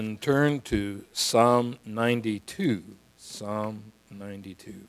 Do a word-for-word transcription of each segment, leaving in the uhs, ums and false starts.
And turn to Psalm ninety-two. Psalm ninety-two.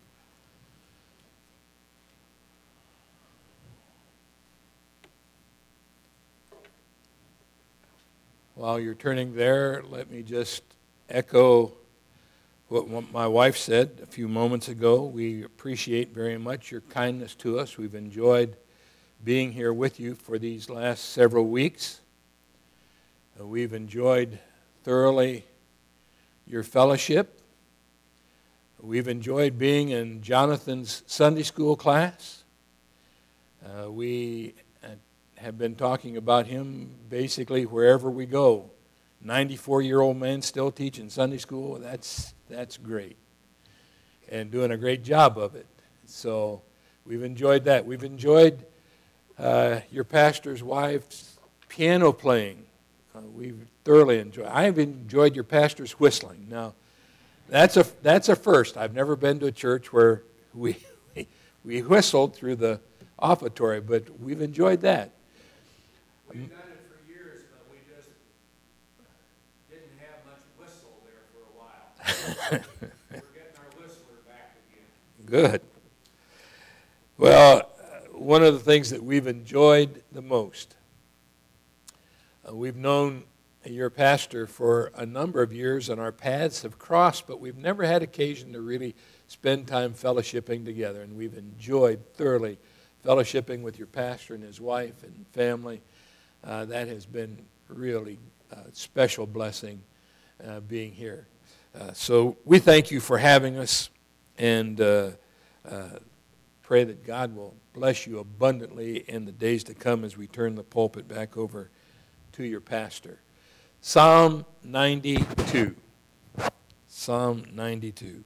While you're turning there, let me just echo what my wife said a few moments ago. We appreciate very much your kindness to us. We've enjoyed being here with you for these last several weeks. Uh, we've enjoyed thoroughly your fellowship. We've enjoyed being in Jonathan's Sunday school class. Uh, we have been talking about him basically wherever we go. ninety-four-year-old man still teaching Sunday school, that's, that's great. And doing a great job of it. So we've enjoyed that. We've enjoyed uh, your pastor's wife's piano playing. Uh, we've thoroughly enjoyed. I've enjoyed your pastor's whistling. Now, that's a that's a first. I've never been to a church where we we whistled through the offertory, but we've enjoyed that. We've done it for years, but we just didn't have much whistle there for a while. We're getting our whistler back again. Good. Well, one of the things that we've enjoyed the most. Uh, we've known your pastor for a number of years, and our paths have crossed, but we've never had occasion to really spend time fellowshipping together, and we've enjoyed thoroughly fellowshipping with your pastor and his wife and family. Uh, that has been really a special blessing uh, being here. Uh, so we thank you for having us, and uh, uh, pray that God will bless you abundantly in the days to come as we turn the pulpit back over to your pastor. Psalm ninety-two. Psalm ninety-two.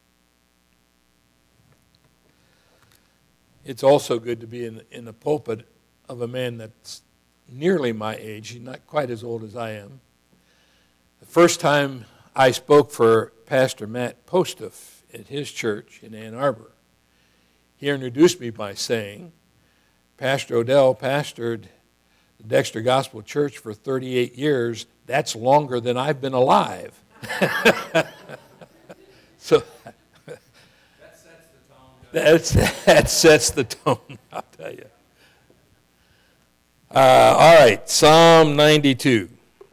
It's also good to be in, in the pulpit of a man that's nearly my age. He's not quite as old as I am. The first time I spoke for Pastor Matt Postoff at his church in Ann Arbor, he introduced me by saying, Pastor Odell pastored the Dexter Gospel Church for thirty-eight years. That's longer than I've been alive. So that sets the tone. That's, that sets the tone, I'll tell you. Uh, all right, Psalm ninety-two.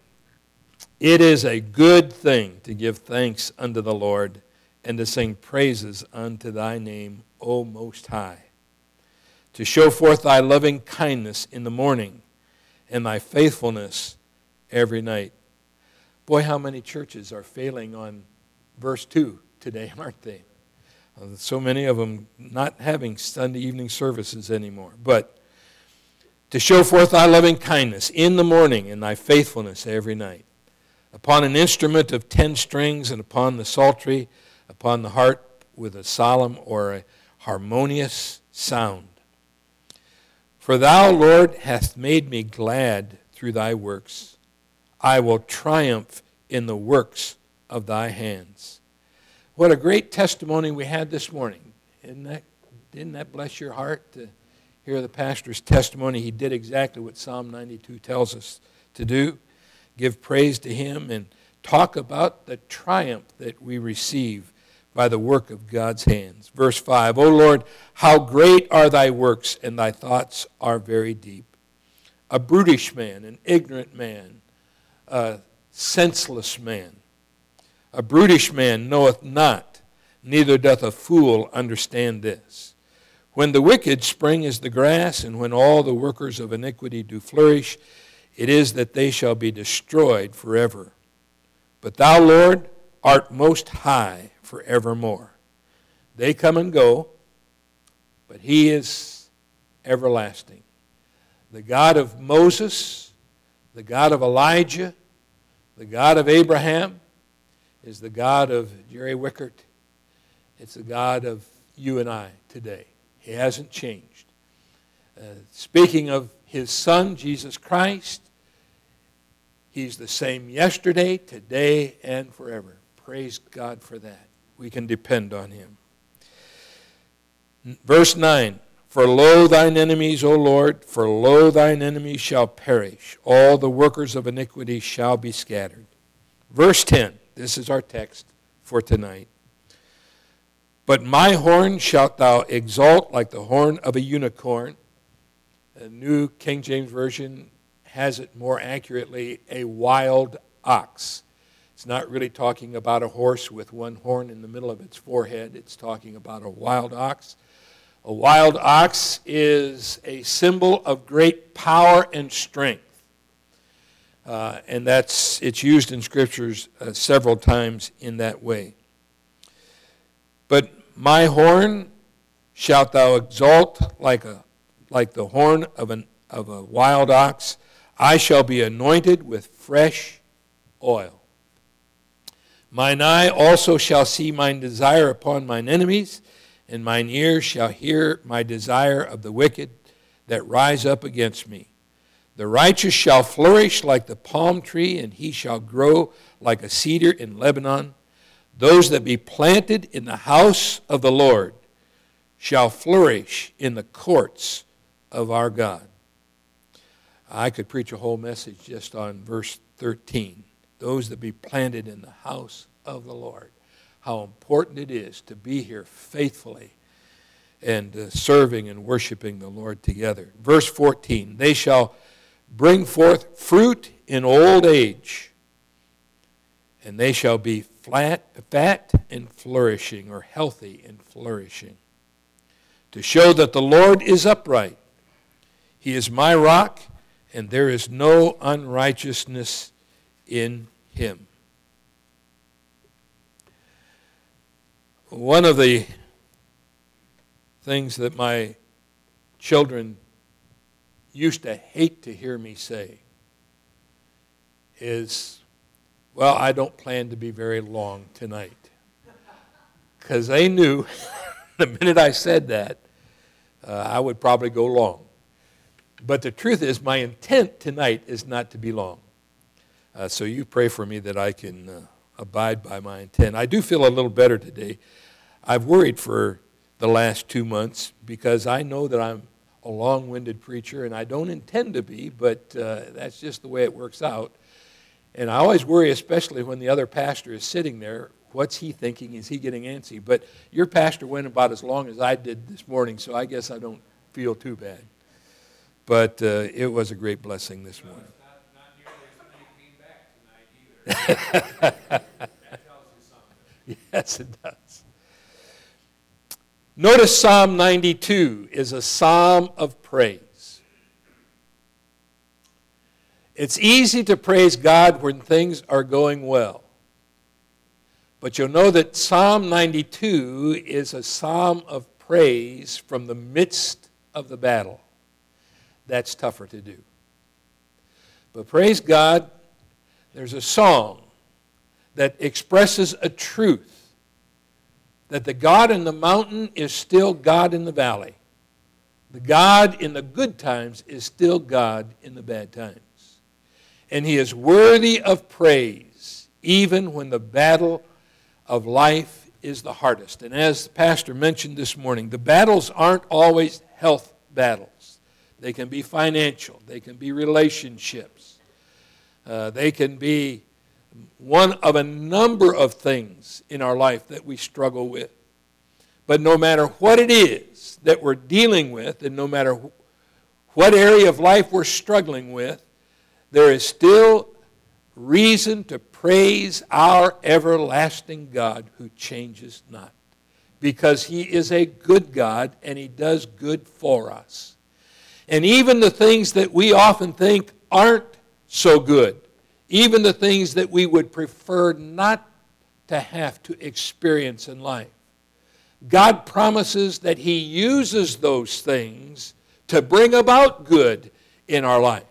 It is a good thing to give thanks unto the Lord and to sing praises unto thy name, O Most High, to show forth thy loving kindness in the morning and thy faithfulness every night. Boy, how many churches are failing on verse two today, aren't they? Uh, so many of them not having Sunday evening services anymore. But to show forth thy loving kindness in the morning and thy faithfulness every night, upon an instrument of ten strings and upon the psaltery, upon the harp with a solemn or a harmonious sound. For thou, Lord, hast made me glad through thy works. I will triumph in the works of thy hands. What a great testimony we had this morning. Isn't that, didn't that bless your heart to hear the pastor's testimony? He did exactly what Psalm ninety-two tells us to do. Give praise to him and talk about the triumph that we receive by the work of God's hands. Verse five, O Lord, how great are thy works, and thy thoughts are very deep. A brutish man, an ignorant man, a senseless man. A brutish man knoweth not, neither doth a fool understand this. When the wicked spring as the grass, and when all the workers of iniquity do flourish, it is that they shall be destroyed forever. But thou, Lord, art most high forevermore. They come and go, but he is everlasting. The God of Moses, the God of Elijah, the God of Abraham, is the God of Jerry Wickert. It's the God of you and I today. He hasn't changed. Uh, speaking of his Son, Jesus Christ, he's the same yesterday, today, and forever. Praise God for that. We can depend on him. Verse nine, For lo thine enemies, O Lord, for lo thine enemies shall perish. All the workers of iniquity shall be scattered. Verse ten, this is our text for tonight. But my horn shalt thou exalt like the horn of a unicorn. The New King James Version has it more accurately, a wild ox. It's not really talking about a horse with one horn in the middle of its forehead. It's talking about a wild ox. A wild ox is a symbol of great power and strength. Uh, and that's it's used in Scriptures uh, several times in that way. But my horn shalt thou exalt like a like the horn of an of a wild ox. I shall be anointed with fresh oil. Mine eye also shall see mine desire upon mine enemies, and mine ears shall hear my desire of the wicked that rise up against me. The righteous shall flourish like the palm tree, and he shall grow like a cedar in Lebanon. Those that be planted in the house of the Lord shall flourish in the courts of our God. I could preach a whole message just on verse thirteen. Those that be planted in the house of the Lord. How important it is to be here faithfully and uh, serving and worshiping the Lord together. Verse fourteen, they shall bring forth fruit in old age, and they shall be flat, fat and flourishing, or healthy and flourishing, to show that the Lord is upright. He is my rock, and there is no unrighteousness in him. One of the things that my children used to hate to hear me say is, well, I don't plan to be very long tonight. Because they knew the minute I said that, uh, I would probably go long. But the truth is, my intent tonight is not to be long. Uh, so you pray for me that I can uh, abide by my intent. I do feel a little better today. I've worried for the last two months because I know that I'm a long-winded preacher, and I don't intend to be, but uh, that's just the way it works out. And I always worry, especially when the other pastor is sitting there, what's he thinking? Is he getting antsy? But your pastor went about as long as I did this morning, so I guess I don't feel too bad. But uh, it was a great blessing this morning. Not, not nearly as many came back tonight either. That tells you something. Yes, it does. Notice Psalm ninety-two is a psalm of praise. It's easy to praise God when things are going well. But you'll know that Psalm ninety-two is a psalm of praise from the midst of the battle. That's tougher to do. But praise God, there's a song that expresses a truth that the God in the mountain is still God in the valley. The God in the good times is still God in the bad times. And he is worthy of praise even when the battle of life is the hardest. And as the pastor mentioned this morning, the battles aren't always health battles. They can be financial. They can be relationships. Uh, they can be one of a number of things in our life that we struggle with. But no matter what it is that we're dealing with, and no matter what area of life we're struggling with, there is still reason to praise our everlasting God who changes not. Because he is a good God and he does good for us. And even the things that we often think aren't so good, even the things that we would prefer not to have to experience in life, God promises that he uses those things to bring about good in our life.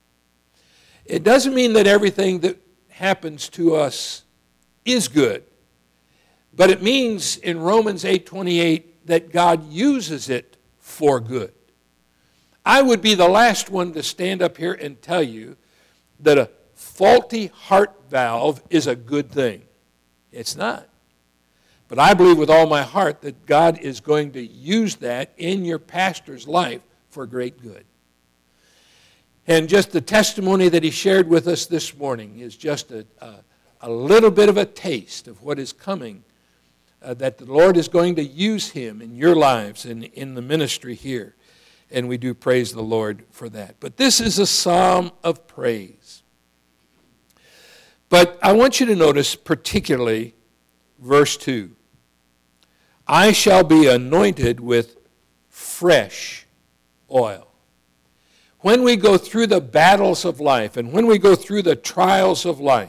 It doesn't mean that everything that happens to us is good, but it means in Romans eight twenty-eight that God uses it for good. I would be the last one to stand up here and tell you that a faulty heart valve is a good thing. It's not. But I believe with all my heart that God is going to use that in your pastor's life for great good. And just the testimony that he shared with us this morning is just a, a, a little bit of a taste of what is coming, uh, that the Lord is going to use him in your lives and in the ministry here. And we do praise the Lord for that. But this is a psalm of praise. But I want you to notice particularly verse two. I shall be anointed with fresh oil. When we go through the battles of life and when we go through the trials of life,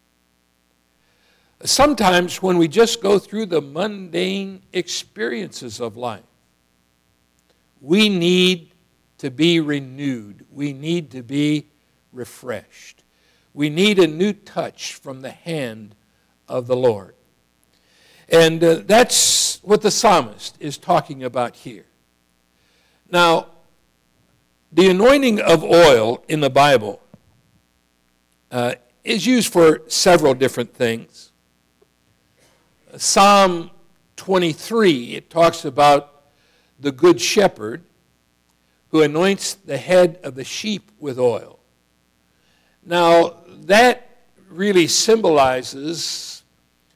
sometimes when we just go through the mundane experiences of life, we need to be renewed. We need to be refreshed. We need a new touch from the hand of the Lord. And uh, that's what the psalmist is talking about here. Now, the anointing of oil in the Bible uh, is used for several different things. Psalm twenty-three, it talks about the good shepherd who anoints the head of the sheep with oil. Now, that really symbolizes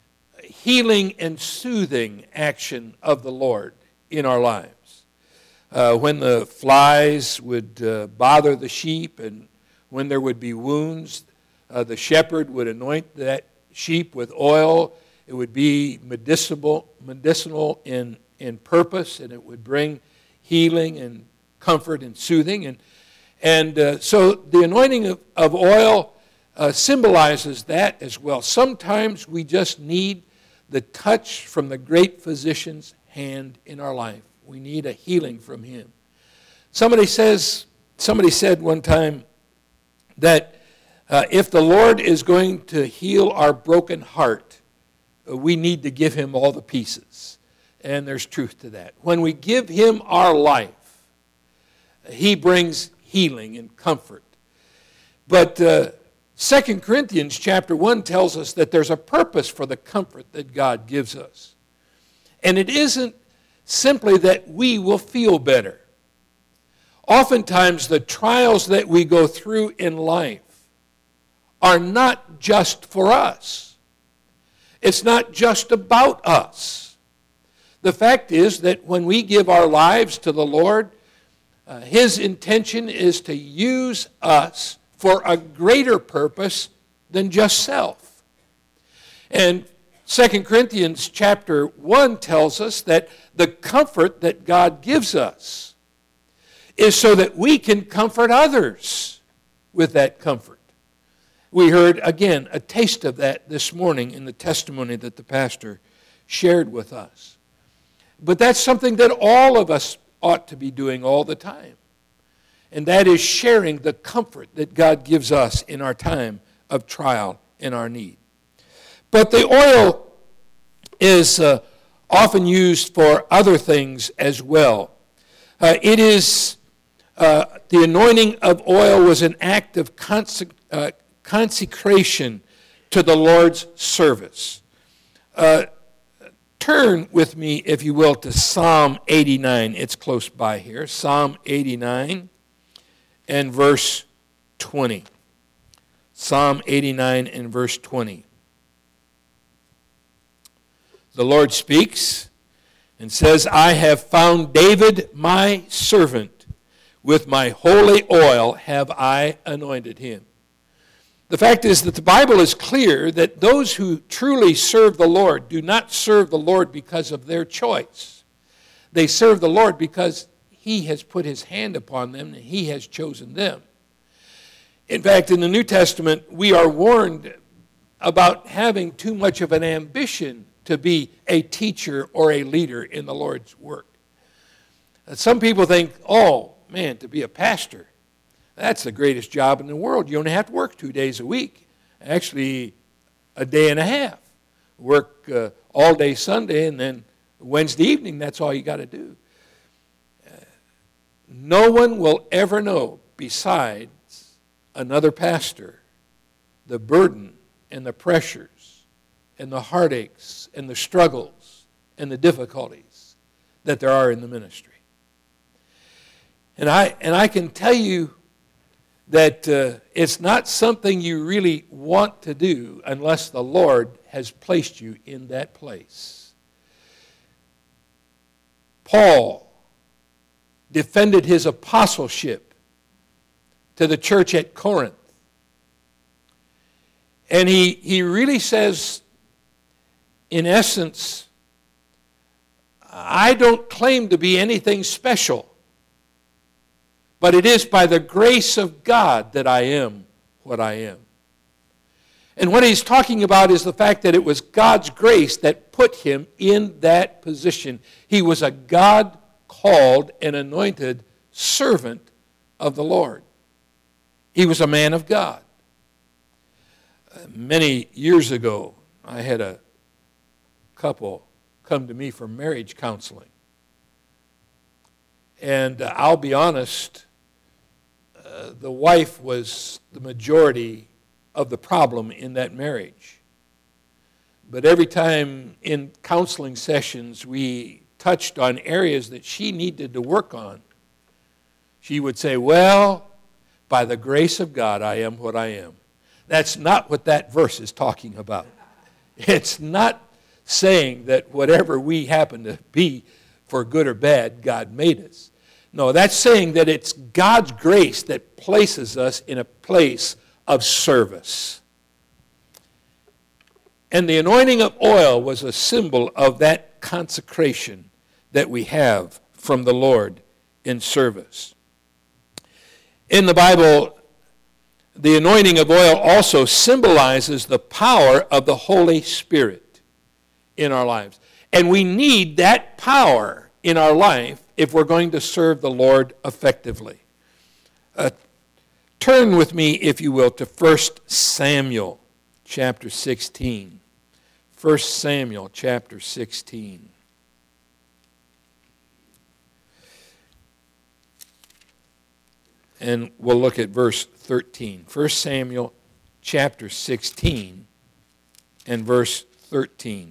healing and soothing action of the Lord in our lives. Uh, when the flies would uh, bother the sheep and when there would be wounds, uh, the shepherd would anoint that sheep with oil. It would be medicinal, medicinal in, in purpose, and it would bring healing and comfort and soothing. And, and uh, so the anointing of, of oil uh, symbolizes that as well. Sometimes we just need the touch from the great physician's hand in our life. We need a healing from him. Somebody says, somebody said one time that uh, if the Lord is going to heal our broken heart, uh, we need to give him all the pieces. And there's truth to that. When we give him our life, he brings healing and comfort. But uh, Second Corinthians chapter one tells us that there's a purpose for the comfort that God gives us. And it isn't simply that we will feel better. Oftentimes, the trials that we go through in life are not just for us. It's not just about us. The fact is that when we give our lives to the Lord, uh, his intention is to use us for a greater purpose than just self. And Second Corinthians chapter one tells us that the comfort that God gives us is so that we can comfort others with that comfort. We heard, again, a taste of that this morning in the testimony that the pastor shared with us. But that's something that all of us ought to be doing all the time. And that is sharing the comfort that God gives us in our time of trial and our need. But the oil is uh, often used for other things as well. Uh, it is, uh, the anointing of oil was an act of conse- uh, consecration to the Lord's service. Uh, turn with me, if you will, to Psalm eighty-nine. It's close by here. Psalm eighty-nine and verse twenty. Psalm eighty-nine and verse twenty. The Lord speaks and says, I have found David my servant. With my holy oil have I anointed him. The fact is that the Bible is clear that those who truly serve the Lord do not serve the Lord because of their choice. They serve the Lord because he has put his hand upon them and he has chosen them. In fact, in the New Testament, we are warned about having too much of an ambition to be a teacher or a leader in the Lord's work. Some people think, oh, man, to be a pastor, that's the greatest job in the world. You only have to work two days a week. Actually, a day and a half. Work uh, all day Sunday, and then Wednesday evening, that's all you got to do. Uh, no one will ever know, besides another pastor, the burden and the pressures and the heartaches and the struggles and the difficulties that there are in the ministry. And I and I can tell you that uh, it's not something you really want to do unless the Lord has placed you in that place. Paul defended his apostleship to the church at Corinth. And he, he really says, in essence, I don't claim to be anything special, but it is by the grace of God that I am what I am. And what he's talking about is the fact that it was God's grace that put him in that position. He was a God-called and anointed servant of the Lord. He was a man of God. Uh, many years ago, I had a couple come to me for marriage counseling. And uh, I'll be honest, uh, the wife was the majority of the problem in that marriage. But every time in counseling sessions we touched on areas that she needed to work on, she would say, well, by the grace of God, I am what I am. That's not what that verse is talking about. It's not saying that whatever we happen to be, for good or bad, God made us. No, that's saying that it's God's grace that places us in a place of service. And the anointing of oil was a symbol of that consecration that we have from the Lord in service. In the Bible, the anointing of oil also symbolizes the power of the Holy Spirit in our lives. And we need that power in our life if we're going to serve the Lord effectively. Uh, turn with me, if you will, to First Samuel chapter sixteen. First Samuel chapter sixteen. And we'll look at verse thirteen. First Samuel chapter sixteen and verse thirteen.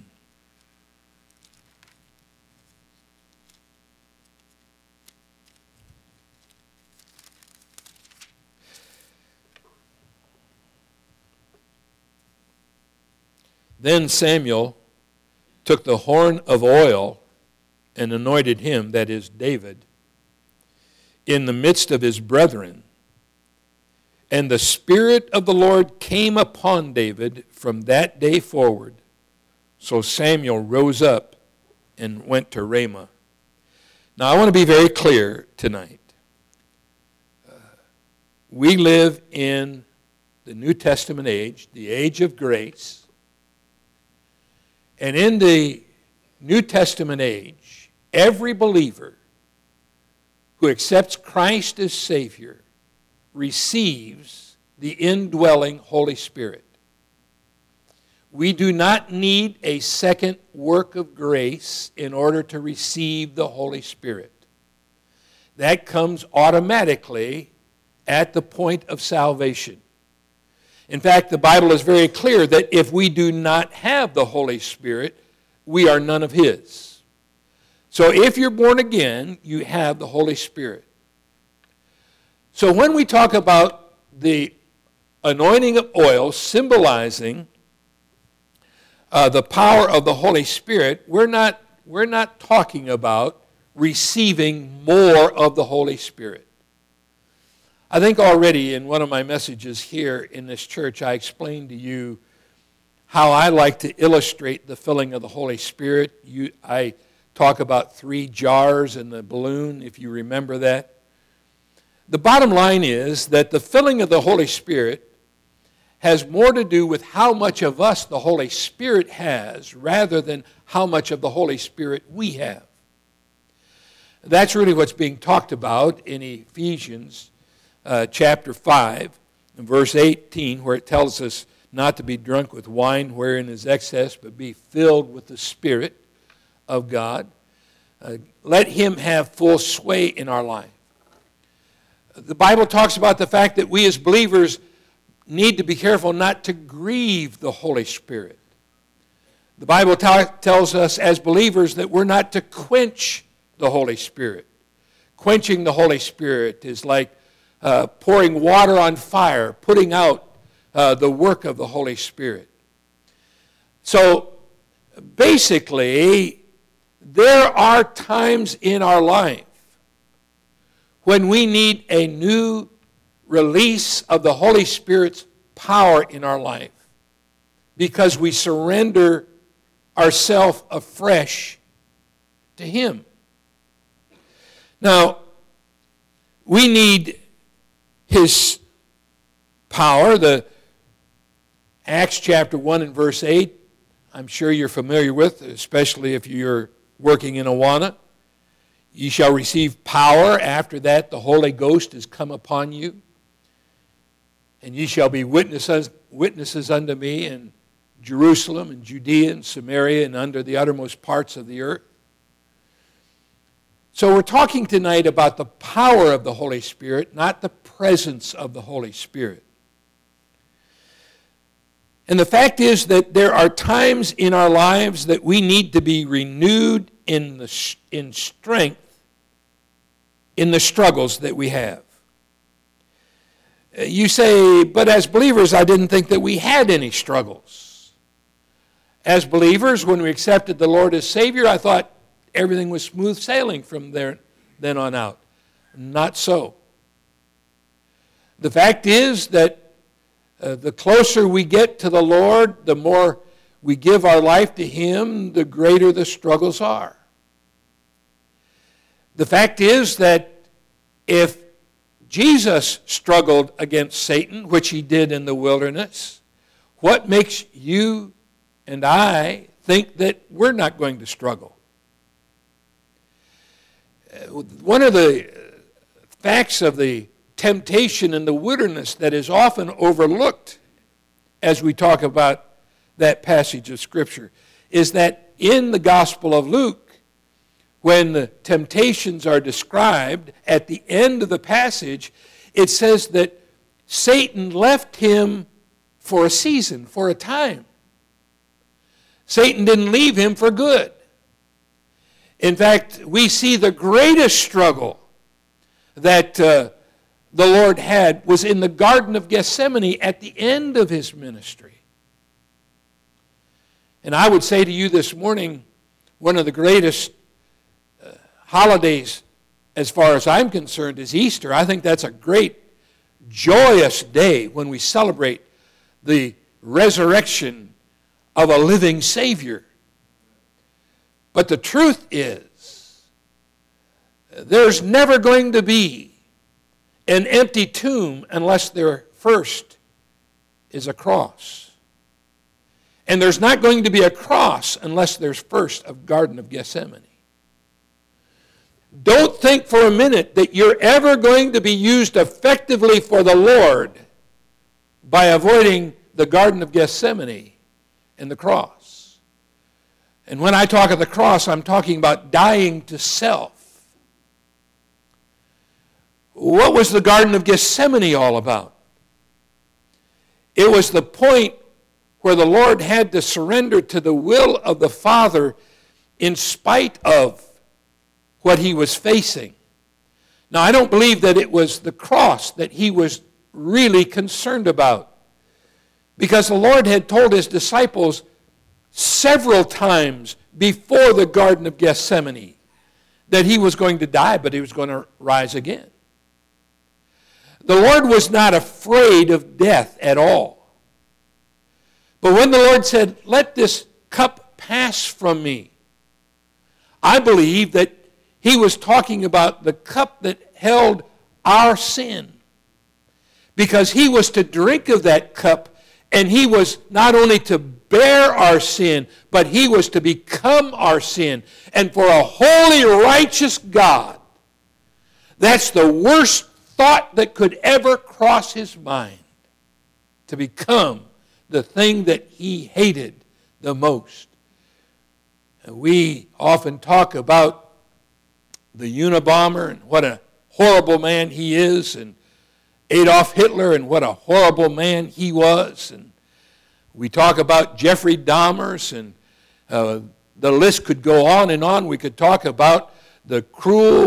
Then Samuel took the horn of oil and anointed him, that is David, in the midst of his brethren. And the Spirit of the Lord came upon David from that day forward. So Samuel rose up and went to Ramah. Now I want to be very clear tonight. Uh, we live in the New Testament age, the age of grace. And in the New Testament age, every believer who accepts Christ as Savior receives the indwelling Holy Spirit. We do not need a second work of grace in order to receive the Holy Spirit. That comes automatically at the point of salvation. In fact, the Bible is very clear that if we do not have the Holy Spirit, we are none of His. So if you're born again, you have the Holy Spirit. So when we talk about the anointing of oil symbolizing uh, the power of the Holy Spirit, we're not, we're not talking about receiving more of the Holy Spirit. I think already in one of my messages here in this church, I explained to you how I like to illustrate the filling of the Holy Spirit. You, I talk about three jars in the balloon, if you remember that. The bottom line is that the filling of the Holy Spirit has more to do with how much of us the Holy Spirit has rather than how much of the Holy Spirit we have. That's really what's being talked about in Ephesians Uh, chapter five, and verse eighteen, where it tells us not to be drunk with wine wherein is excess, but be filled with the Spirit of God. Uh, let Him have full sway in our life. The Bible talks about the fact that we as believers need to be careful not to grieve the Holy Spirit. The Bible t- tells us as believers that we're not to quench the Holy Spirit. Quenching the Holy Spirit is like uh, pouring water on fire, putting out uh, the work of the Holy Spirit. So basically, there are times in our life when we need a new release of the Holy Spirit's power in our life because we surrender ourselves afresh to Him. Now, we need His power. The Acts chapter one and verse eight, I'm sure you're familiar with, especially if you're working in Awana. Ye shall receive power. After that, the Holy Ghost is come upon you. And ye shall be witnesses, witnesses unto me in Jerusalem and Judea and Samaria and under the uttermost parts of the earth. So we're talking tonight about the power of the Holy Spirit, not the presence of the Holy Spirit. And the fact is that there are times in our lives that we need to be renewed in the in strength in the struggles that we have. You say, but as believers, I didn't think that we had any struggles. As believers, when we accepted the Lord as Savior, I thought everything was smooth sailing from there then on out. Not so. The fact is that uh, the closer we get to the Lord, the more we give our life to Him, the greater the struggles are. The fact is that if Jesus struggled against Satan, which He did in the wilderness, what makes you and I think that we're not going to struggle? One of the facts of the temptation in the wilderness that is often overlooked as we talk about that passage of Scripture is that in the Gospel of Luke, when the temptations are described, at the end of the passage, it says that Satan left him for a season, for a time. Satan didn't leave him for good. In fact, we see the greatest struggle that uh, the Lord had was in the Garden of Gethsemane at the end of His ministry. And I would say to you this morning, one of the greatest uh, holidays, as far as I'm concerned, is Easter. I think that's a great, joyous day when we celebrate the resurrection of a living Savior. But the truth is, there's never going to be an empty tomb unless there first is a cross. And there's not going to be a cross unless there's first a Garden of Gethsemane. Don't think for a minute that you're ever going to be used effectively for the Lord by avoiding the Garden of Gethsemane and the cross. And when I talk of the cross, I'm talking about dying to self. What was the Garden of Gethsemane all about? It was the point where the Lord had to surrender to the will of the Father in spite of what He was facing. Now, I don't believe that it was the cross that He was really concerned about, because the Lord had told His disciples several times before the Garden of Gethsemane that He was going to die, but He was going to rise again. The Lord was not afraid of death at all. But when the Lord said, "Let this cup pass from me," I believe that He was talking about the cup that held our sin. Because He was to drink of that cup, and He was not only to bear our sin, but He was to become our sin. And for a holy, righteous God, that's the worst thought that could ever cross His mind, to become the thing that He hated the most. And we often talk about the Unabomber and what a horrible man he is, and Adolf Hitler and what a horrible man he was, and we talk about Jeffrey Dahmer, and uh, the list could go on and on. We could talk about the cruel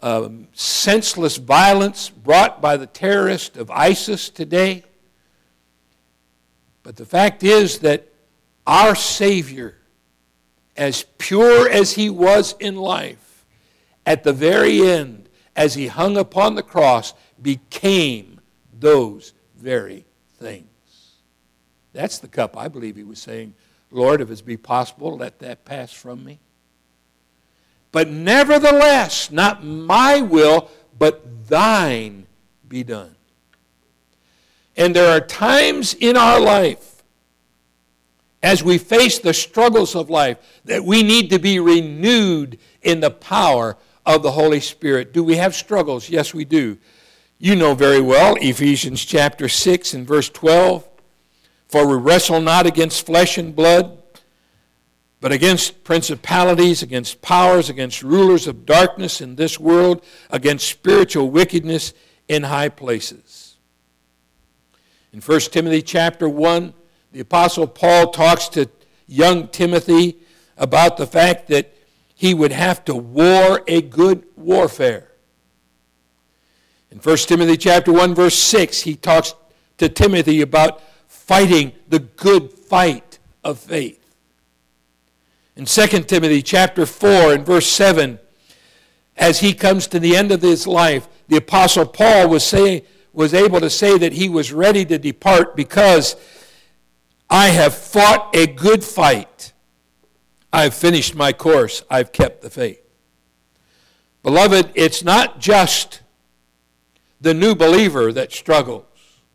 um, senseless violence brought by the terrorists of ISIS today. But the fact is that our Savior, as pure as he was in life, at the very end, as he hung upon the cross, became those very things. That's the cup I believe he was saying, Lord, if it be possible, let that pass from me. But nevertheless, not my will, but thine be done. And there are times in our life, as we face the struggles of life, that we need to be renewed in the power of the Holy Spirit. Do we have struggles? Yes, we do. You know very well, Ephesians chapter six and verse twelve, for we wrestle not against flesh and blood, but against principalities, against powers, against rulers of darkness in this world, against spiritual wickedness in high places. In First Timothy chapter one, the Apostle Paul talks to young Timothy about the fact that he would have to war a good warfare. In First Timothy chapter one, verse six, he talks to Timothy about fighting the good fight of faith. In Second Timothy chapter four and verse seven, as he comes to the end of his life, the Apostle Paul was saying, was able to say that he was ready to depart because I have fought a good fight. I've finished my course. I've kept the faith. Beloved, it's not just the new believer that struggles.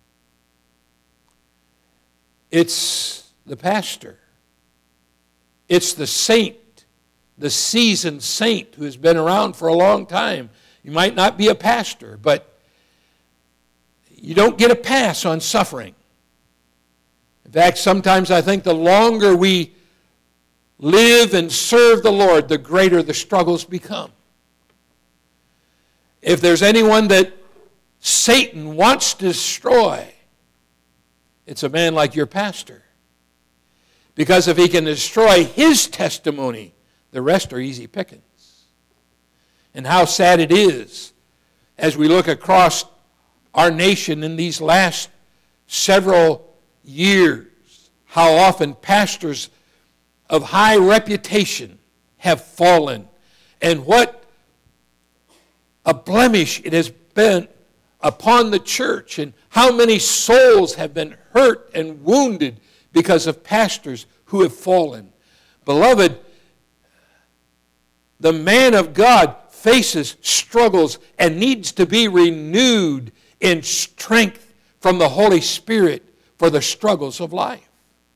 It's the pastor. It's the saint, the seasoned saint who has been around for a long time. You might not be a pastor, but you don't get a pass on suffering. In fact, sometimes I think the longer we live and serve the Lord, the greater the struggles become. If there's anyone that Satan wants to destroy, it's a man like your pastor. Because if he can destroy his testimony, the rest are easy pickings. And how sad it is as we look across our nation in these last several years, how often pastors of high reputation have fallen, and what a blemish it has been upon the church, and how many souls have been hurt and wounded because of pastors who have fallen. Beloved, the man of God faces struggles and needs to be renewed in strength from the Holy Spirit for the struggles of life.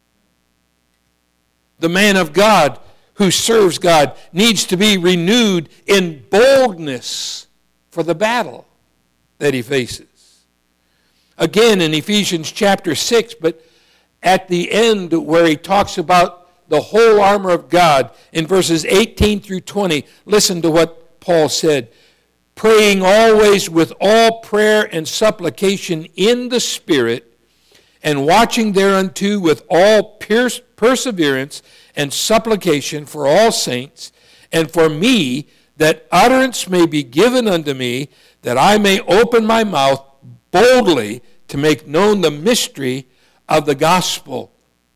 The man of God who serves God needs to be renewed in boldness for the battle that he faces. Again in Ephesians chapter six, but at the end where he talks about the whole armor of God in verses eighteen through twenty, listen to what Paul said. Praying always with all prayer and supplication in the Spirit, and watching thereunto with all perseverance and supplication for all saints, and for me, that utterance may be given unto me, that I may open my mouth boldly to make known the mystery of the gospel,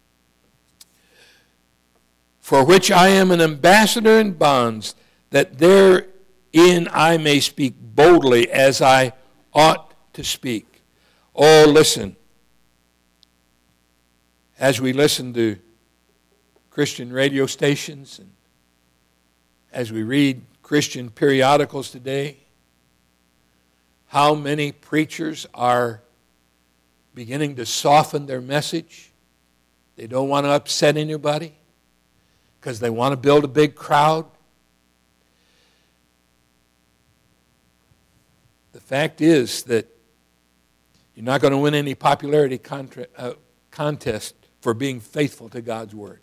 for which I am an ambassador in bonds, that therein I may speak boldly as I ought to speak. Oh, listen. As we listen to Christian radio stations and as we read Christian periodicals today, how many preachers are beginning to soften their message. They don't want to upset anybody because they want to build a big crowd. The fact is that you're not going to win any popularity contra- uh, contest for being faithful to God's Word.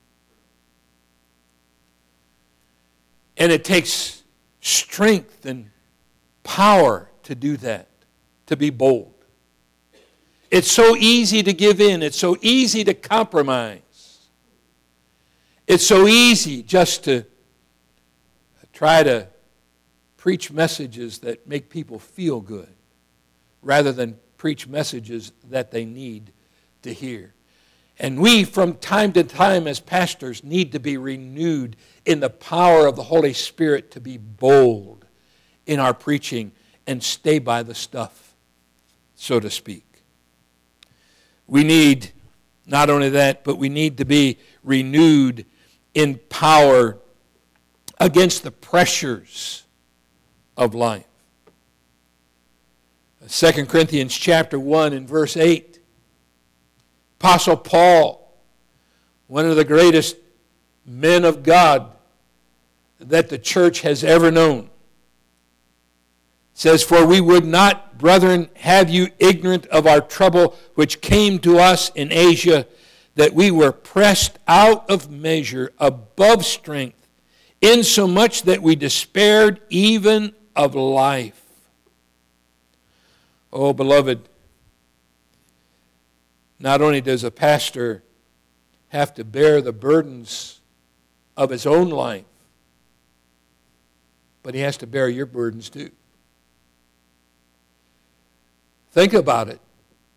And it takes strength and power to do that, to be bold. It's so easy to give in. It's so easy to compromise. It's so easy just to try to preach messages that make people feel good rather than preach messages that they need to hear. And we, from time to time as pastors, need to be renewed in the power of the Holy Spirit to be bold in our preaching and stay by the stuff, so to speak. We need not only that, but we need to be renewed in power against the pressures of life. Second Corinthians chapter one and verse eight. Apostle Paul, one of the greatest men of God that the church has ever known, says, "For we would not, brethren, have you ignorant of our trouble which came to us in Asia, that we were pressed out of measure above strength, insomuch that we despaired even of life." Oh, beloved, not only does a pastor have to bear the burdens of his own life, but he has to bear your burdens too. Think about it.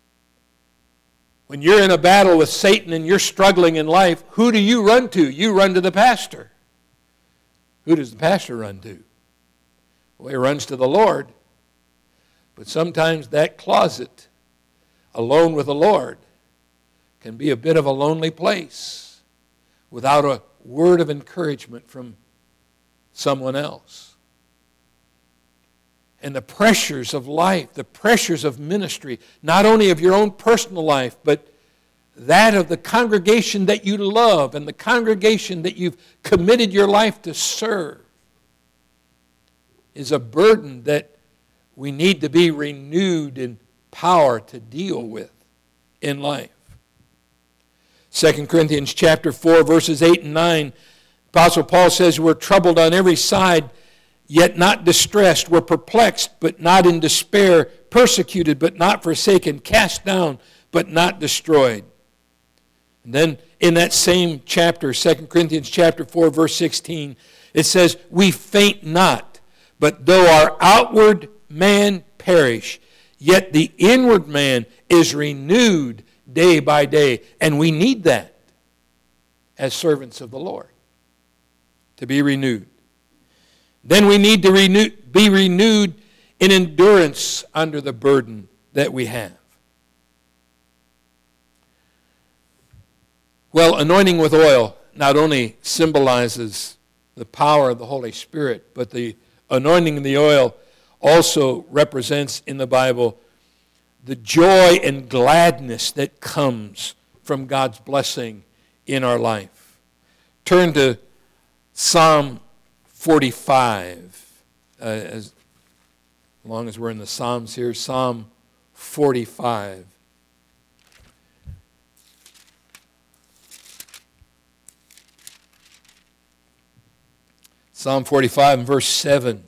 When you're in a battle with Satan and you're struggling in life, who do you run to? You run to the pastor. Who does the pastor run to? Well, he runs to the Lord. But sometimes that closet, alone with the Lord, can be a bit of a lonely place without a word of encouragement from someone else. And the pressures of life, the pressures of ministry, not only of your own personal life, but that of the congregation that you love and the congregation that you've committed your life to serve, is a burden that we need to be renewed in power to deal with in life. Second Corinthians chapter four, verses eight and nine, Apostle Paul says, "We're troubled on every side, yet not distressed. We're perplexed, but not in despair. Persecuted, but not forsaken. Cast down, but not destroyed." And then in that same chapter, Second Corinthians chapter four, verse sixteen, it says, "We faint not, but though our outward man perish, yet the inward man is renewed day by day." And we need that as servants of the Lord, to be renewed. Then we need to renew, be renewed in endurance under the burden that we have. Well, anointing with oil not only symbolizes the power of the Holy Spirit, but the anointing of the oil also represents in the Bible the joy and gladness that comes from God's blessing in our life. Turn to Psalm forty-five. Uh, as long as we're in the Psalms here, Psalm forty-five. Psalm forty-five and verse seven.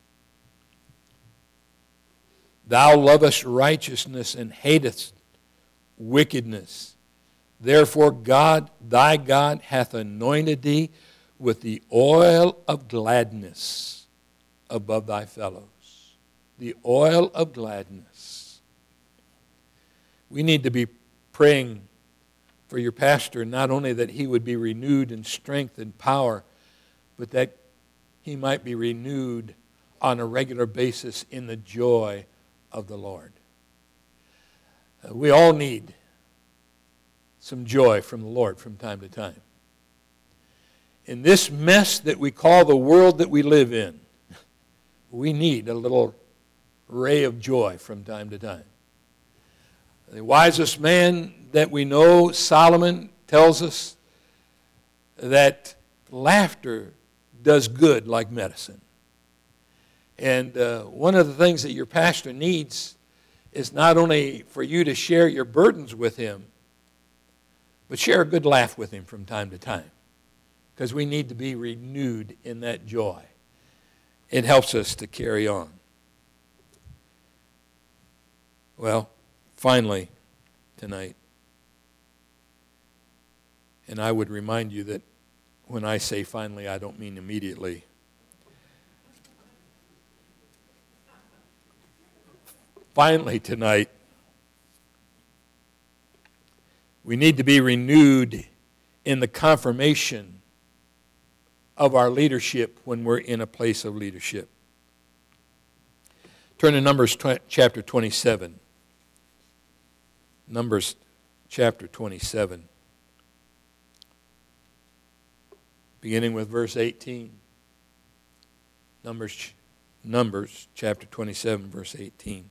"Thou lovest righteousness and hatest wickedness. Therefore God, thy God, hath anointed thee with the oil of gladness above thy fellows." The oil of gladness. We need to be praying for your pastor, not only that he would be renewed in strength and power, but that he might be renewed on a regular basis in the joy of the Lord. Uh, we all need some joy from the Lord from time to time. In this mess that we call the world that we live in, we need a little ray of joy from time to time. The wisest man that we know, Solomon, tells us that laughter does good like medicine. And uh, one of the things that your pastor needs is not only for you to share your burdens with him, but share a good laugh with him from time to time, because we need to be renewed in that joy. It helps us to carry on. Well, finally, tonight, and I would remind you that when I say finally, I don't mean immediately. Finally, tonight, we need to be renewed in the confirmation of our leadership when we're in a place of leadership. Turn to Numbers chapter twenty-seven. Numbers chapter twenty-seven. Beginning with verse eighteen. Numbers, Numbers chapter twenty-seven, verse eighteen.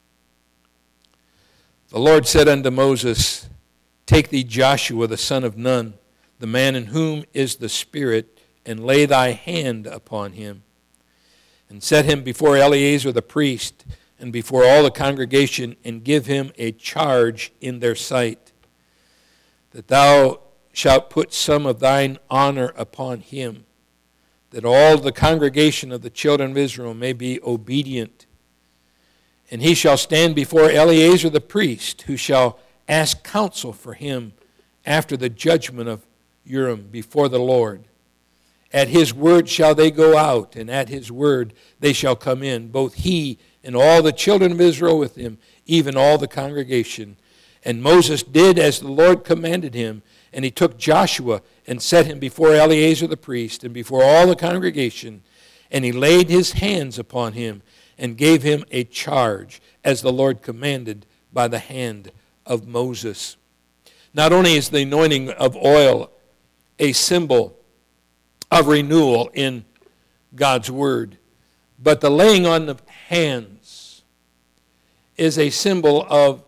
The Lord said unto Moses, Take thee Joshua the son of Nun, the man in whom is the Spirit, and lay thy hand upon him, and set him before Eleazar the priest, and before all the congregation, and give him a charge in their sight, that thou shalt put some of thine honor upon him, that all the congregation of the children of Israel may be obedient. And he shall stand before Eleazar the priest, who shall ask counsel for him after the judgment of Urim before the Lord. At his word shall they go out, and at his word they shall come in, both he and all the children of Israel with him, even all the congregation. And Moses did as the Lord commanded him, and he took Joshua and set him before Eleazar the priest and before all the congregation, and he laid his hands upon him and gave him a charge, as the Lord commanded by the hand of Moses. Not only is the anointing of oil a symbol of renewal in God's word, but the laying on of hands is a symbol of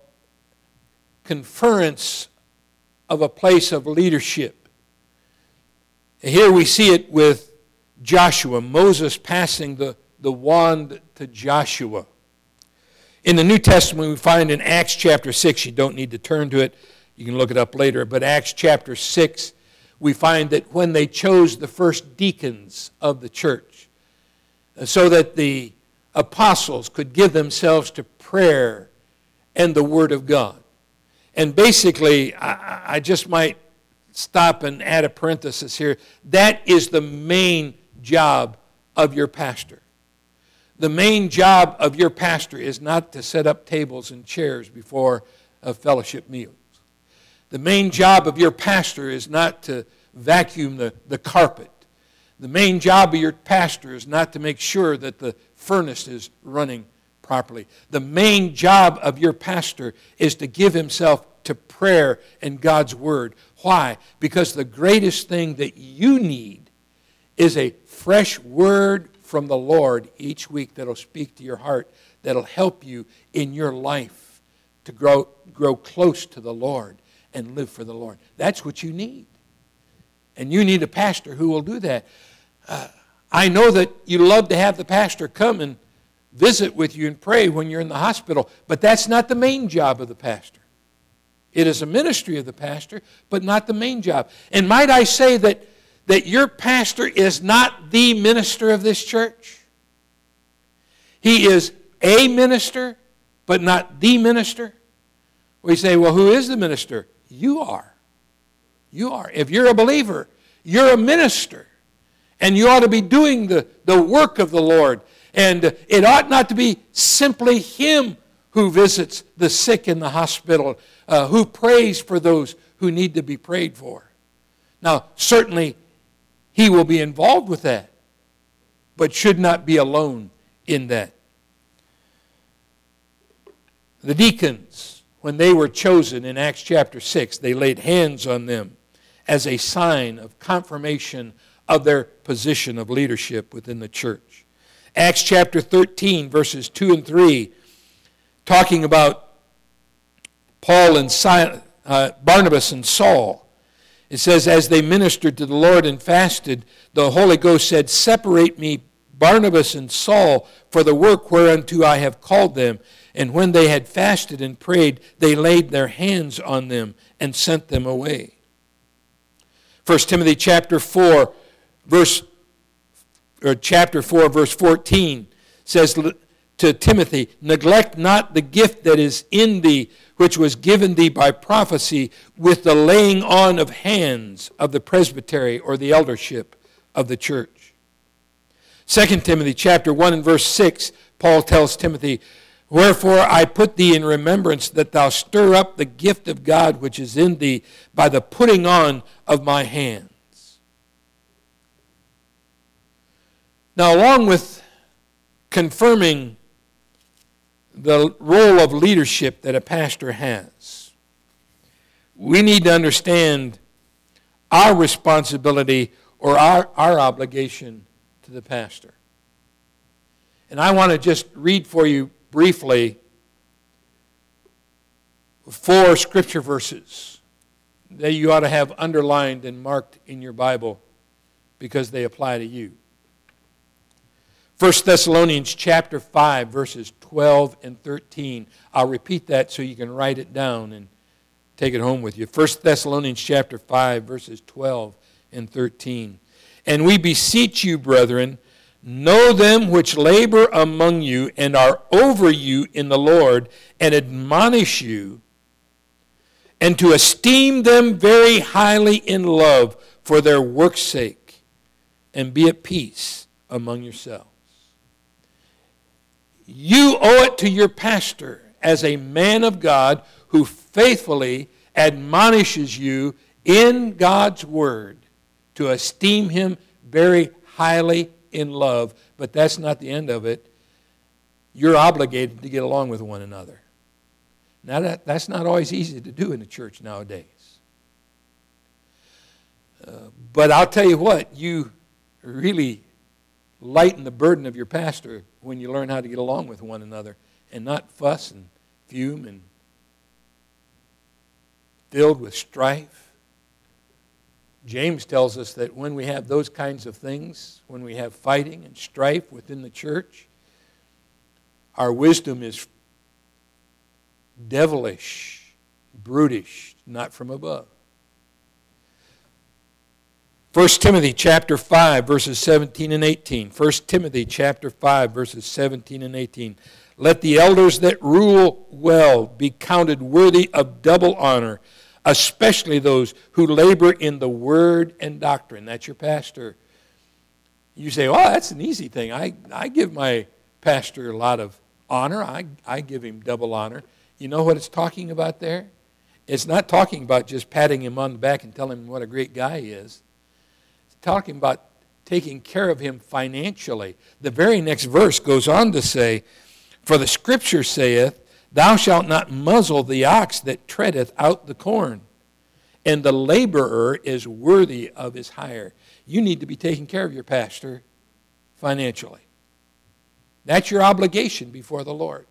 conference of a place of leadership. Here we see it with Joshua, Moses passing the, the wand to Joshua. In the New Testament, we find in Acts chapter six, you don't need to turn to it, you can look it up later, but Acts chapter six, we find that when they chose the first deacons of the church, so that the apostles could give themselves to prayer and the Word of God. And basically, I, I just might stop and add a parenthesis here. That is the main job of your pastor. The main job of your pastor is not to set up tables and chairs before a fellowship meals. The main job of your pastor is not to vacuum the, the carpet. The main job of your pastor is not to make sure that the furnace is running properly. The main job of your pastor is to give himself to prayer and God's Word. Why? Because the greatest thing that you need is a fresh word from the Lord each week that'll speak to your heart, that'll help you in your life to grow, grow close to the Lord and live for the Lord. That's what you need. And you need a pastor who will do that. Uh, I know that you love to have the pastor come and visit with you and pray when you're in the hospital, but that's not the main job of the pastor. It is a ministry of the pastor, but not the main job. And might I say that, that your pastor is not the minister of this church? He is a minister, but not the minister. We say, well, who is the minister? You are. You are. If you're a believer, you're a minister. And you ought to be doing the, the work of the Lord. And it ought not to be simply him who visits the sick in the hospital, uh, who prays for those who need to be prayed for. Now, certainly, he will be involved with that, but should not be alone in that. The deacons, when they were chosen in Acts chapter six, they laid hands on them as a sign of confirmation of their position of leadership within the church. Acts chapter thirteen, verses two and three, talking about Paul and Silas, uh, Barnabas and Saul. It says, as they ministered to the Lord and fasted, the Holy Ghost said, Separate me, Barnabas and Saul, for the work whereunto I have called them. And when they had fasted and prayed, they laid their hands on them and sent them away. First Timothy chapter four, verse or chapter four, verse fourteen says to Timothy, Neglect not the gift that is in thee, which was given thee by prophecy, with the laying on of hands of the presbytery or the eldership of the church. Second Timothy chapter one and verse six, Paul tells Timothy, Wherefore I put thee in remembrance that thou stir up the gift of God which is in thee by the putting on of my hands. Now, along with confirming the role of leadership that a pastor has, we need to understand our responsibility or our, our obligation to the pastor. And I want to just read for you briefly four scripture verses that you ought to have underlined and marked in your Bible because they apply to you. First Thessalonians chapter five, verses twelve and thirteen. I'll repeat that so you can write it down and take it home with you. First Thessalonians chapter five, verses twelve and thirteen. And we beseech you, brethren, know them which labor among you and are over you in the Lord, and admonish you, and to esteem them very highly in love for their work's sake, and be at peace among yourselves. You owe it to your pastor as a man of God who faithfully admonishes you in God's word to esteem him very highly in love. But that's not the end of it. You're obligated to get along with one another. Now, that, that's not always easy to do in the church nowadays. Uh, but I'll tell you what, you really lighten the burden of your pastor when you learn how to get along with one another and not fuss and fume and filled with strife. James tells us that when we have those kinds of things, when we have fighting and strife within the church, our wisdom is devilish, brutish, not from above. First Timothy chapter five, verses seventeen and eighteen. First Timothy chapter five, verses seventeen and eighteen. Let the elders that rule well be counted worthy of double honor, especially those who labor in the word and doctrine. That's your pastor. You say, well, that's an easy thing. I, I give my pastor a lot of honor. I, I give him double honor. You know what it's talking about there? It's not talking about just patting him on the back and telling him what a great guy he is. It's talking about taking care of him financially. The very next verse goes on to say, for the scripture saith, thou shalt not muzzle the ox that treadeth out the corn, and the laborer is worthy of his hire. You need to be taking care of your pastor financially. That's your obligation before the Lord.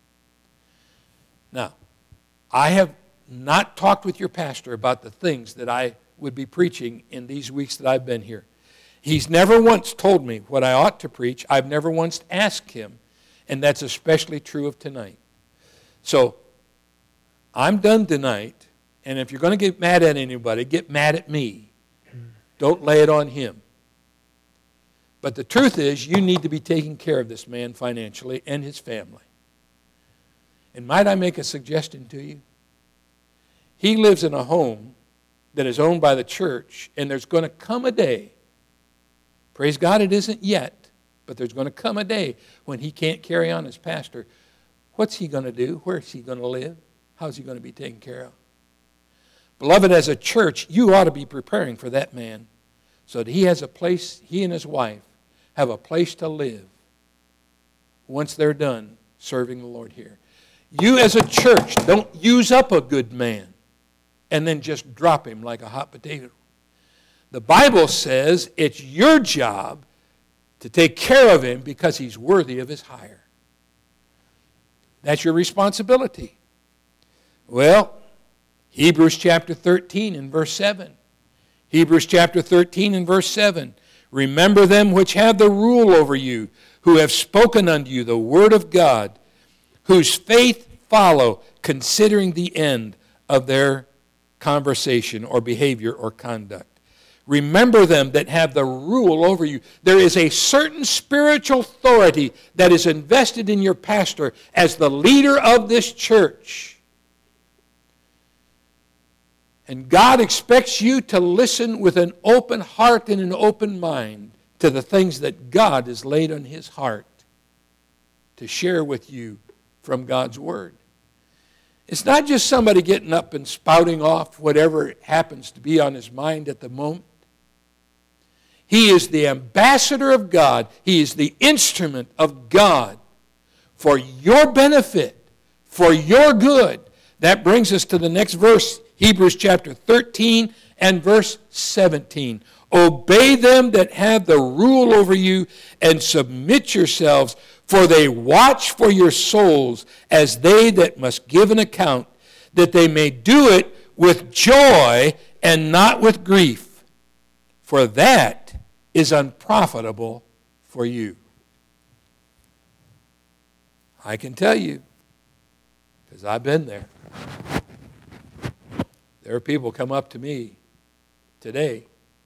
Now, I have not talked with your pastor about the things that I would be preaching in these weeks that I've been here. He's never once told me what I ought to preach. I've never once asked him, and that's especially true of tonight. So, I'm done tonight, and if you're going to get mad at anybody, get mad at me. Don't lay it on him. But the truth is, you need to be taking care of this man financially and his family. And might I make a suggestion to you? He lives in a home that is owned by the church, and there's going to come a day, praise God it isn't yet, but there's going to come a day when he can't carry on as pastor. What's he going to do? Where is he going to live? How's he going to be taken care of? Beloved, as a church, you ought to be preparing for that man so that he has a place, he and his wife have a place to live once they're done serving the Lord here. You as a church don't use up a good man and then just drop him like a hot potato. The Bible says it's your job to take care of him because he's worthy of his hire. That's your responsibility. Well, Hebrews chapter thirteen and verse seven. Hebrews chapter thirteen and verse seven. Remember them which have the rule over you, who have spoken unto you the word of God, whose faith follow, considering the end of their conversation or behavior or conduct. Remember them that have the rule over you. There is a certain spiritual authority that is invested in your pastor as the leader of this church. And God expects you to listen with an open heart and an open mind to the things that God has laid on his heart to share with you from God's Word. It's not just somebody getting up and spouting off whatever happens to be on his mind at the moment. He is the ambassador of God. He is the instrument of God for your benefit, for your good. That brings us to the next verse, Hebrews chapter thirteen and verse seventeen. Obey them that have the rule over you, and submit yourselves, for they watch for your souls as they that must give an account, that they may do it with joy and not with grief, for that is unprofitable for you. I can tell you, because I've been there. There are people come up to me today,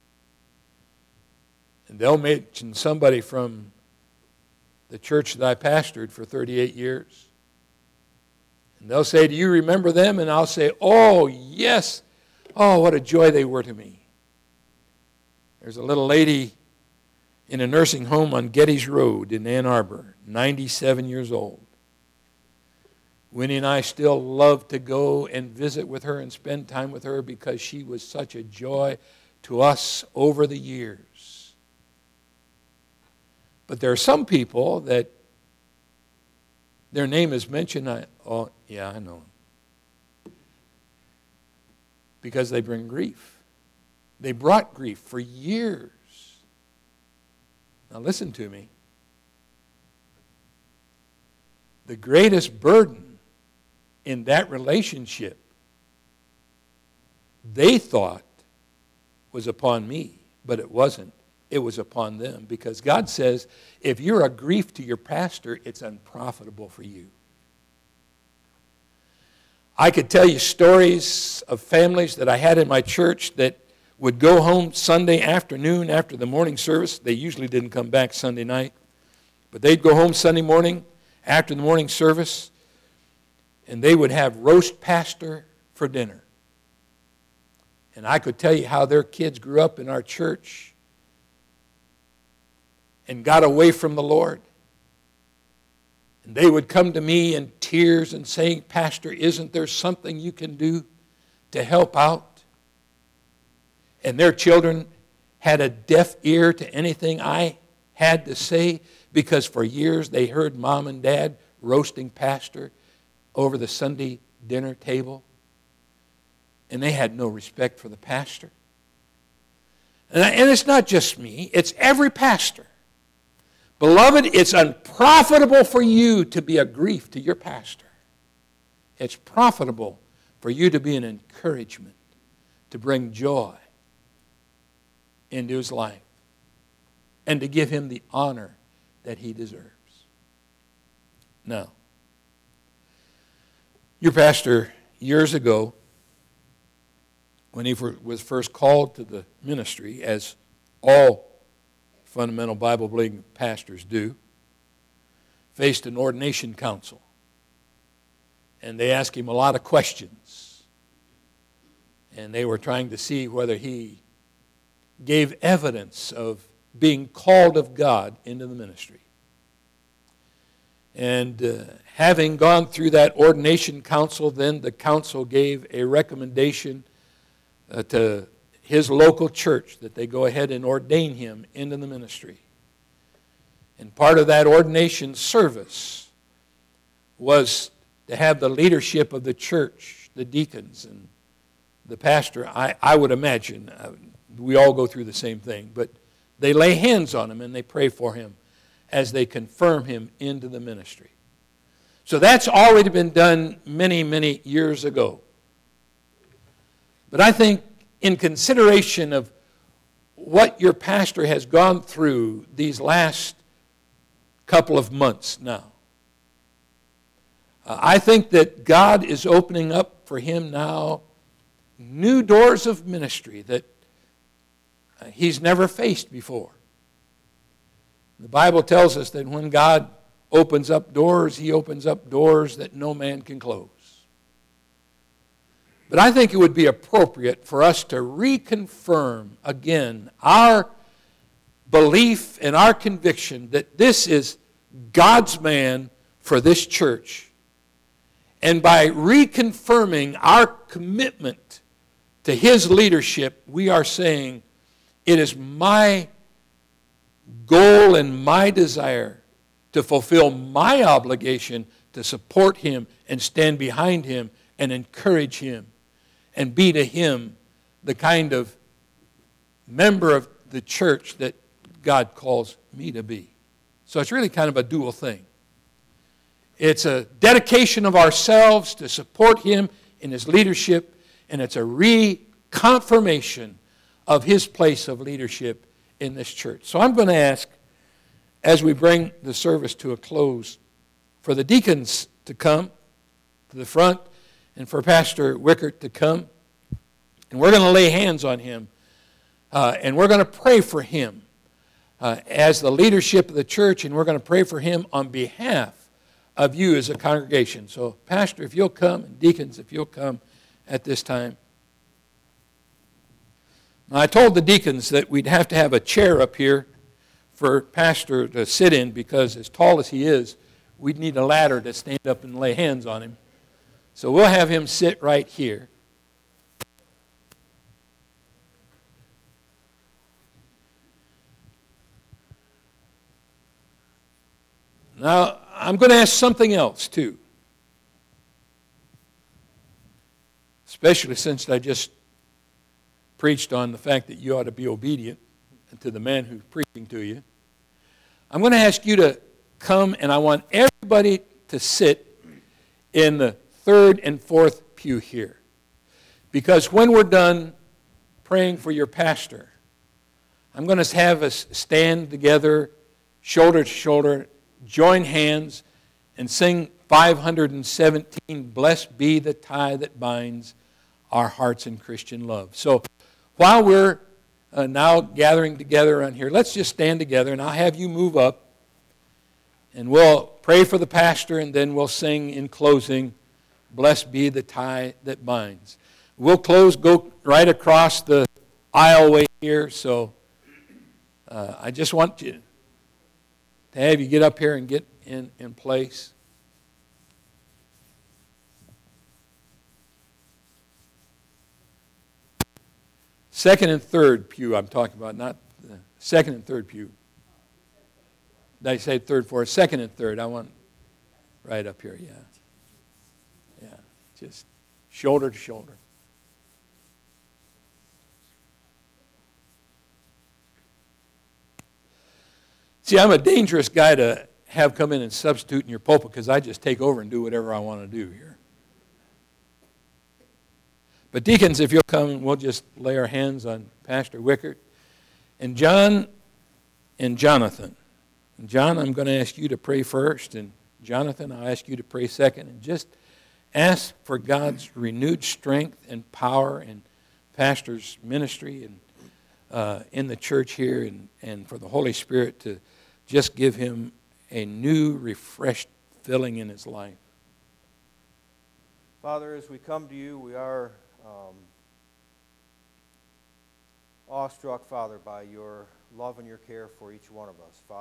and they'll mention somebody from the church that I pastored for thirty-eight years. And they'll say, do you remember them? And I'll say, oh, yes. Oh, what a joy they were to me. There's a little lady in a nursing home on Geddes Road in Ann Arbor, ninety-seven years old. Winnie and I still love to go and visit with her and spend time with her because she was such a joy to us over the years. But there are some people that their name is mentioned. I, oh, yeah, I know them. Because they bring grief. They brought grief for years. Now listen to me. The greatest burden in that relationship, they thought, was upon me, but it wasn't. It was upon them, because God says, if you're a grief to your pastor, it's unprofitable for you. I could tell you stories of families that I had in my church that would go home Sunday afternoon after the morning service. They usually didn't come back Sunday night, but they'd go home Sunday morning after the morning service, and they would have roast pastor for dinner. And I could tell you how their kids grew up in our church and got away from the Lord. And they would come to me in tears and saying, Pastor, isn't there something you can do to help out? And their children had a deaf ear to anything I had to say, because for years they heard mom and dad roasting pastor over the Sunday dinner table. And they had no respect for the pastor. And, I, and it's not just me, it's every pastor. Beloved, it's unprofitable for you to be a grief to your pastor. It's profitable for you to be an encouragement, to bring joy into his life, and to give him the honor that he deserves. Now, your pastor years ago, when he was first called to the ministry, as all fundamental Bible-believing pastors do, faced an ordination council. And they asked him a lot of questions. And they were trying to see whether he gave evidence of being called of God into the ministry. And uh, having gone through that ordination council, then the council gave a recommendation uh, to his local church that they go ahead and ordain him into the ministry. And part of that ordination service was to have the leadership of the church, the deacons and the pastor. I, I would imagine, uh, we all go through the same thing, but they lay hands on him and they pray for him as they confirm him into the ministry. So that's already been done many, many years ago. But I think in consideration of what your pastor has gone through these last couple of months now, uh, I think that God is opening up for him now new doors of ministry that uh, he's never faced before. The Bible tells us that when God opens up doors, he opens up doors that no man can close. But I think it would be appropriate for us to reconfirm again our belief and our conviction that this is God's man for this church And by reconfirming our commitment to his leadership, we are saying, it is my goal and my desire to fulfill my obligation to support him and stand behind him and encourage him and be to him the kind of member of the church that God calls me to be. So it's really kind of a dual thing. It's a dedication of ourselves to support him in his leadership, and it's a reconfirmation of his place of leadership in this church. So I'm going to ask, as we bring the service to a close, for the deacons to come to the front and for Pastor Wickert to come. And we're going to lay hands on him, uh, and we're going to pray for him uh, as the leadership of the church, and we're going to pray for him on behalf of you as a congregation. So, Pastor, if you'll come, and deacons, if you'll come at this time. Now, I told the deacons that we'd have to have a chair up here for Pastor to sit in, because as tall as he is, we'd need a ladder to stand up and lay hands on him. So we'll have him sit right here. Now, I'm going to ask something else, too. Especially since I just preached on the fact that you ought to be obedient to the man who's preaching to you. I'm going to ask you to come, and I want everybody to sit in the third and fourth pew here. Because when we're done praying for your pastor, I'm going to have us stand together, shoulder to shoulder, join hands, and sing five hundred seventeen, Blessed Be the Tie That Binds Our Hearts in Christian Love. So while we're uh, now gathering together around here, let's just stand together, and I'll have you move up, and we'll pray for the pastor, and then we'll sing in closing, Blessed Be the Tie That Binds. We'll close, go right across the aisleway here, so uh, I just want you to have you get up here and get in, in place. Second and third pew I'm talking about, not the second and third pew. Did I say third, fourth? Second and third. I want right up here, yeah. Yeah, just shoulder to shoulder. See, I'm a dangerous guy to have come in and substitute in your pulpit, because I just take over and do whatever I want to do here. But deacons, if you'll come, we'll just lay our hands on Pastor Wickert. And John and Jonathan. And John, I'm going to ask you to pray first, and Jonathan, I'll ask you to pray second. And just ask for God's renewed strength and power in Pastor's ministry and uh, in the church here, and, and for the Holy Spirit to just give him a new, refreshed filling in his life. Father, as we come to you, we are um, awestruck, Father, by your love and your care for each one of us. Father,